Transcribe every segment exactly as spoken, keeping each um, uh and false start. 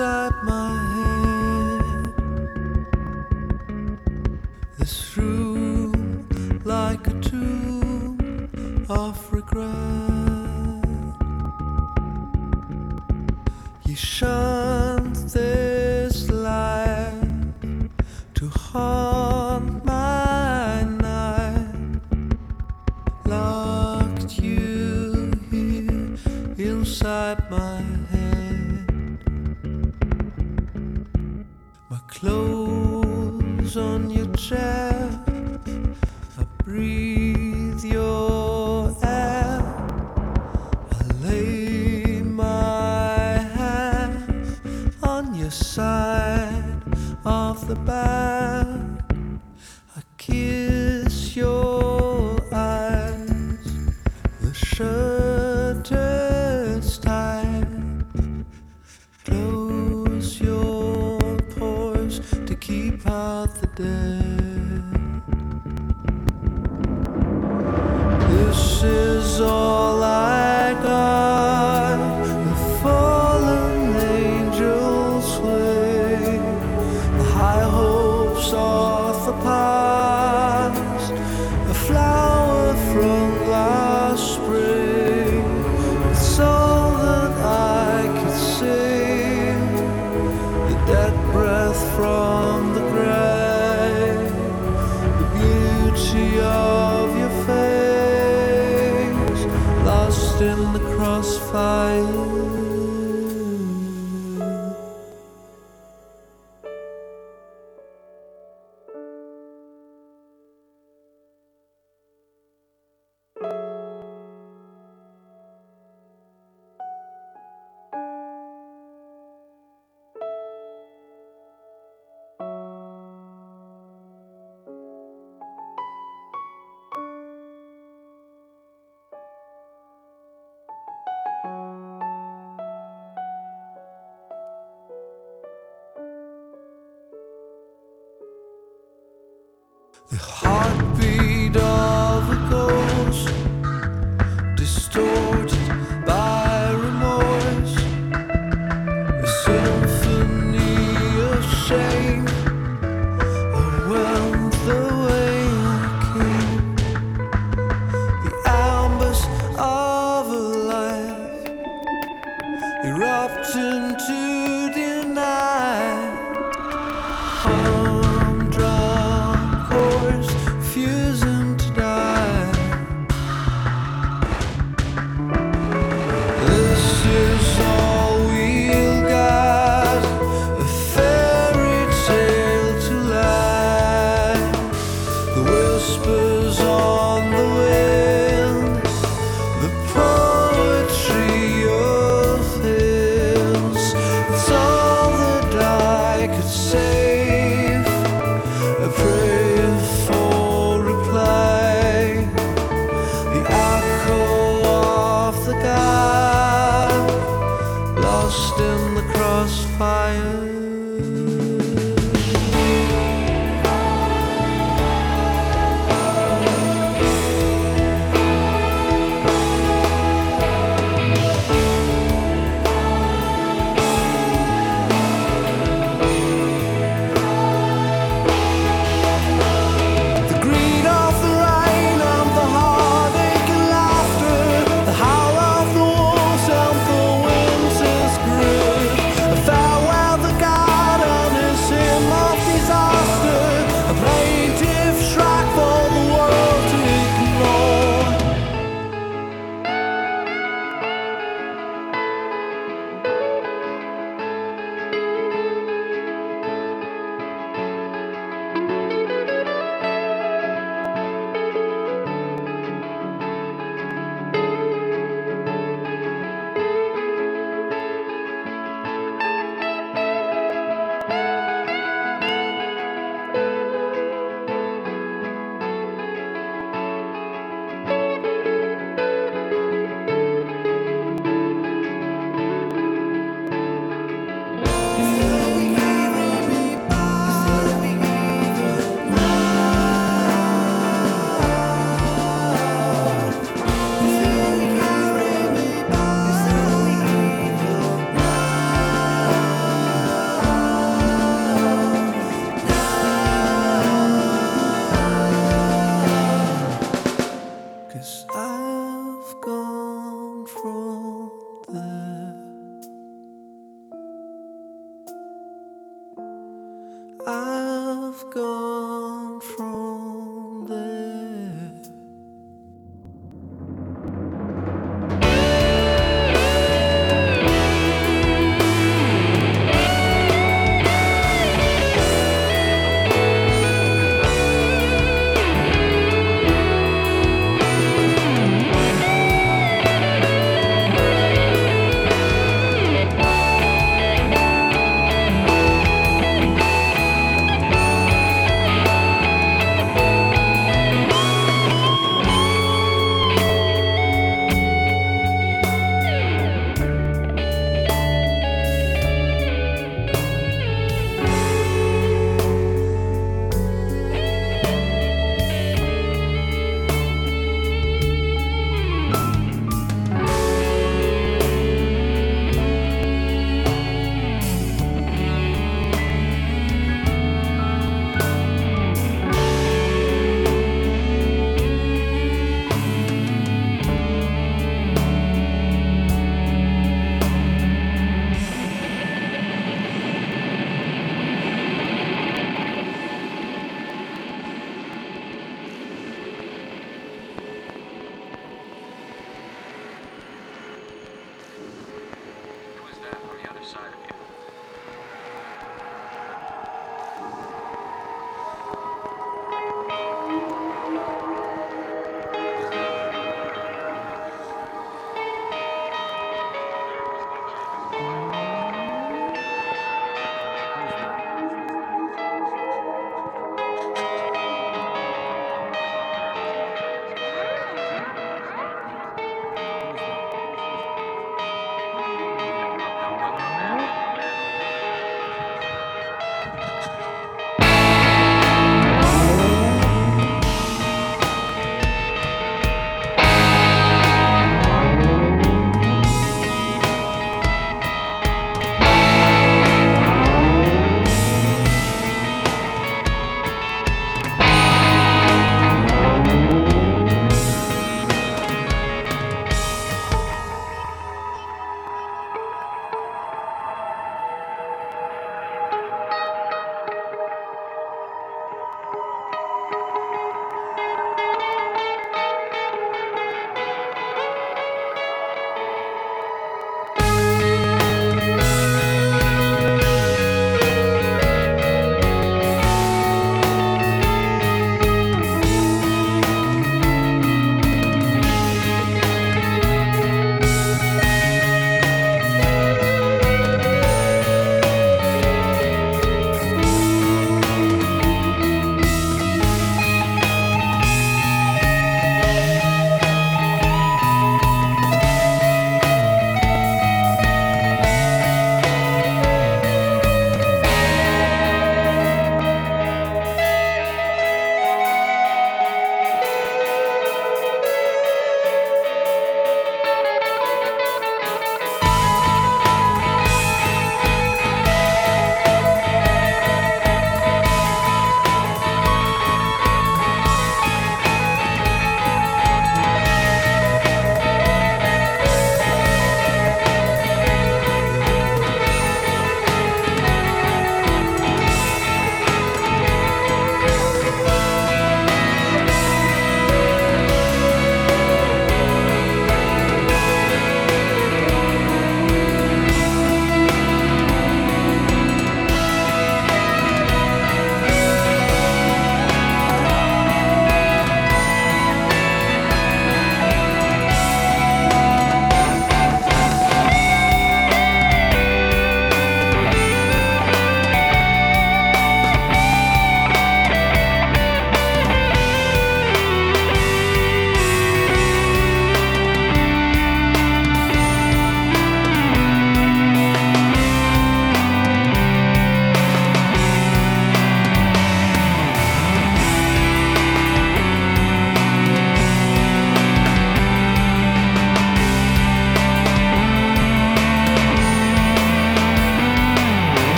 inside my head. This room like a tomb of regret. You shunned this life to haunt my night. Locked you here inside my head. My clothes on your chest, I breathe your air. I lay my hand on your side of the bed. I kiss your eyes. The shutter's tight. Close your pores to keep out the dead. This is all I got. The fallen angels sway. The high hopes of the past. A flower from last spring. It's all that I could say. The dead breath from the grave. The beauty of your face. Lost in the crossfire. The heartbeat of a ghost, distorted by remorse. A symphony of shame overwhelmed the way I came. The embers of a life erupt into the night. Refusing to die. This is all we'll got, a fairy tale to lie. The whispers on the wind, the poetry of hills. It's all that I could save. A prayer for lost in the crossfire. Farewell the gone from there. I've gone from there.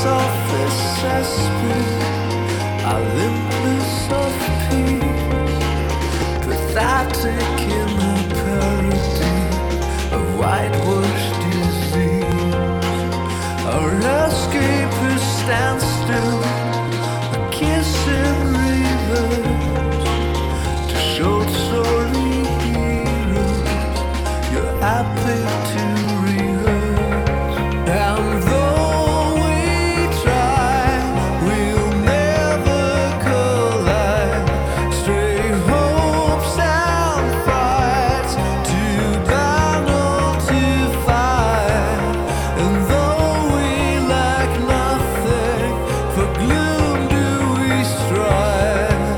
softest cesspit, Olympus of peace, without taking the parody of whitewashed disease. Our escape is standstill, a kiss in reverse, to show sorry heroes you're happy to rehearse. And though we try, we'll never collide. Stray hopes and fights, too battle to fight. And though we lack nothing, for gloom do we strive.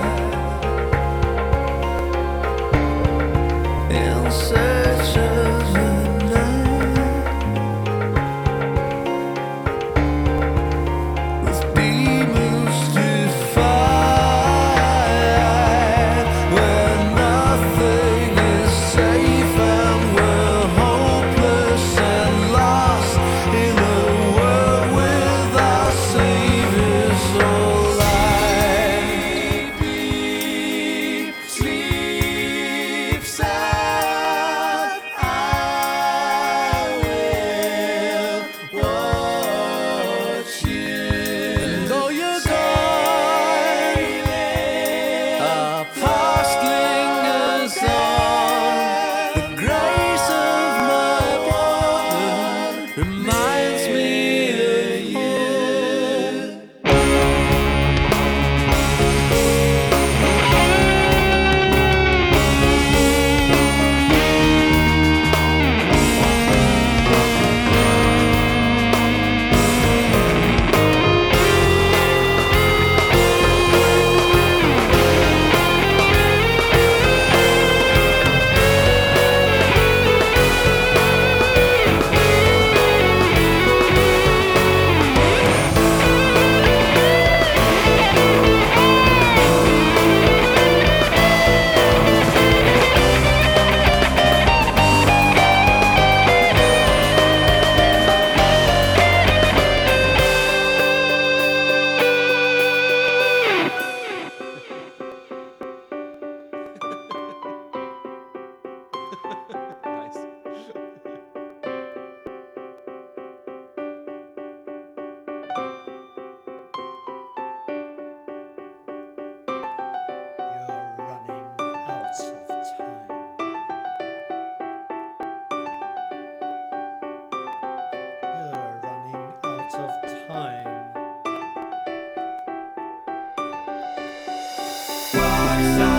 In search of the night, with demons to fight, where nothing is safe and we're hopeless and lost in a world without saviors or light. Sleep sad, I will watch you. And though you're gone, our past lingers on. The grace of my blood reminds me of you. You're running out of time. You're running out of time. Walks on